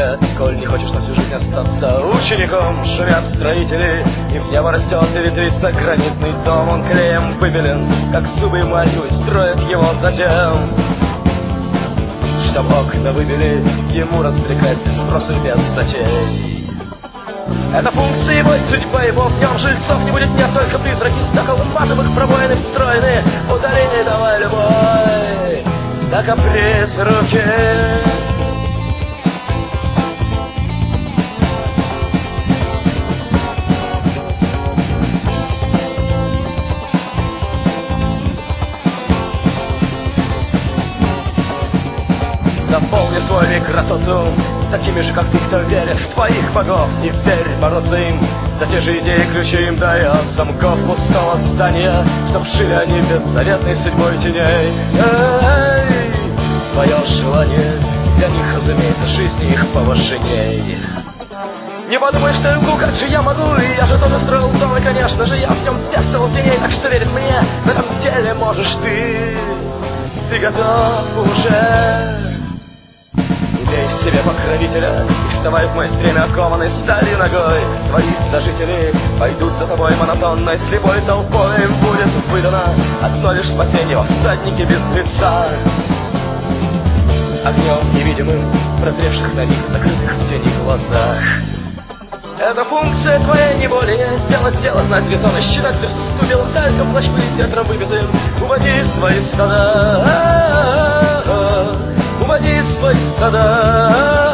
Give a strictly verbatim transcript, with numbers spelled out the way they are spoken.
тебе, коль не хочешь на всю жизнь остаться учеником. Шумят строители, и в небо растет и ветвится гранитный дом. Он клеем выбелен, как зубы мальчу, и строят его затем, чтоб окна выбили, ему развлекать без спроса и без затей. Это функция его и судьба его, в нем жильцов не будет, нет, только призраки стекол матовых пробоины встроены. Удаление давай любой, да каприз руки. Заполни свой микросоциум такими же, как ты, кто верит в твоих богов. И верь бороться им за те же идеи, ключи им дает замков пустого здания, чтоб жили они беззаветной судьбой теней. Эй, свое желание для них, разумеется, жизни их поважней. Не подумай, что лгу, как же я могу, и я же тоже строил дом, и, конечно же, я в нем пестовал теней, так что верить мне в этом деле можешь ты. Ты готов уже. Имей в себе покровителя, и вставай в мой стремя, окованной сталью ногой. Твои сожители пойдут за тобой монотонной слепой толпой. Им будет выдано одно лишь спасение во всаднике без лица, огнем невидимым, прозревших на них, закрытых в тени глазах. Это функция твоя, не более. Делать дело, знать резон и считать версту. Белым тальком, плащ пылить ветром выбитым. Уводи свои стада, уводи свои стада.